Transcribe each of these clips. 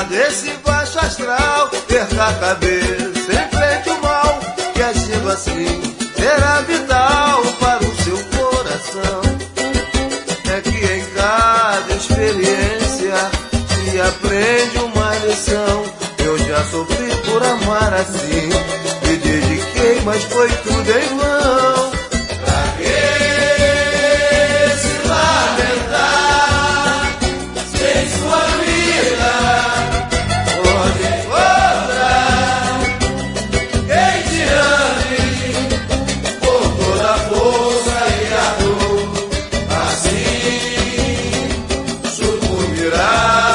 desse baixo astral, perca a cabeça, enfrente o mal, que agindo assim será vital para o seu coração. É que em cada experiência se aprende uma lição. Eu já sofri por amar assim, me dediquei, mas foi tudo em vão. Pra que se lamentar, sem sua vida pode encontrar quem te ame por toda a força e a dor, assim sucumbirá.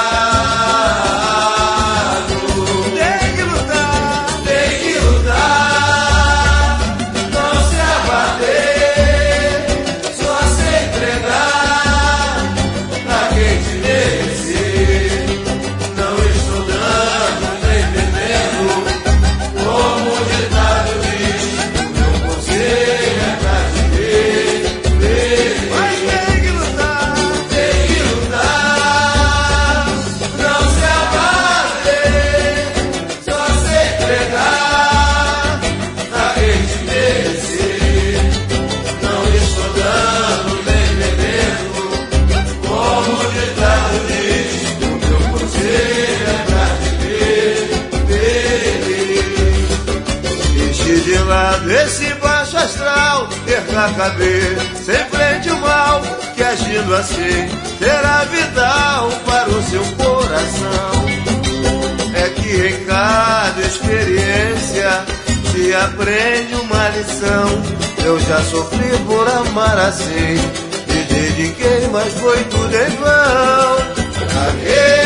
Desse baixo astral, perca a cabeça, enfrente o mal, que agindo assim será vital para o seu coração. É que em cada experiência se aprende uma lição. Eu já sofri por amar assim, me dediquei, mas foi tudo em vão.